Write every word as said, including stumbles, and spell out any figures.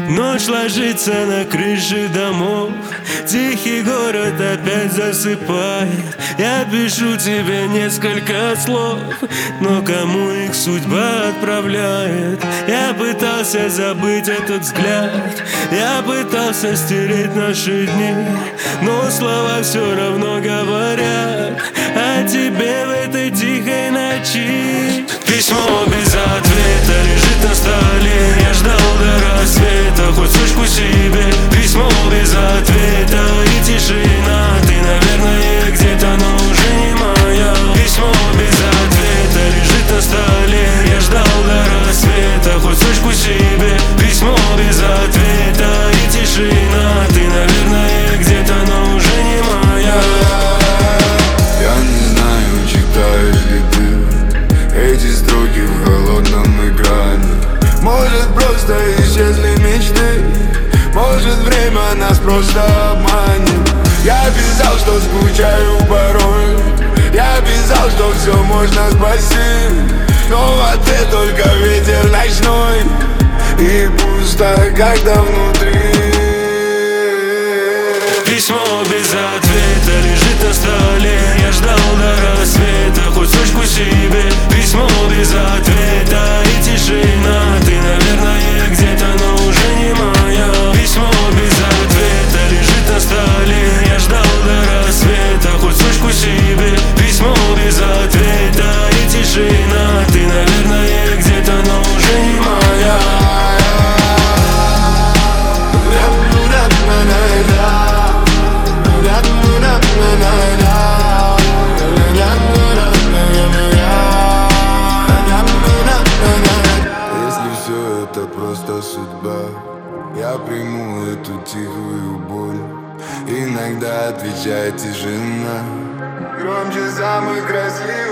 Ночь ложится на крыши домов, тихий город опять засыпает. Я пишу тебе несколько слов, но кому их судьба отправляет? Я пытался забыть этот взгляд, я пытался стереть наши дни, но слова все равно говорят о тебе в этой тихой ночи. Письмо без ответа лежит на столе, я ждал до рассвета хоть сучку себе. Письмо без ответа и тишина, ты, наверное, где-то, но уже не моя. Письмо без ответа лежит на столе, я ждал до рассвета хоть сучку себе. Письмо без ответа и тишина, ты, наверное, где-то, но уже не моя. Я не знаю, читаешь ли ты эти строки в холодном экране. Может, просто исчезли мечты, может, время нас просто обманет. Я писал, что скучаю порой, я писал, что все можно спасти, но в ответ только ветер ночной и пусто, когда внутри. Письмо без ответа лежит на столе, я ждал до рассвета хоть сучку себе. Письмо без ответа и тишина, ты, наверное, где-то, но уже не моя. Письмо без ответа лежит на столе, я ждал до рассвета хоть сучку себе. Письмо без ответа и тишина, ты, наверное, где-то, но уже не моя. Это просто судьба, я приму эту тихую боль. Иногда отвечает тишина, громче самых красивых.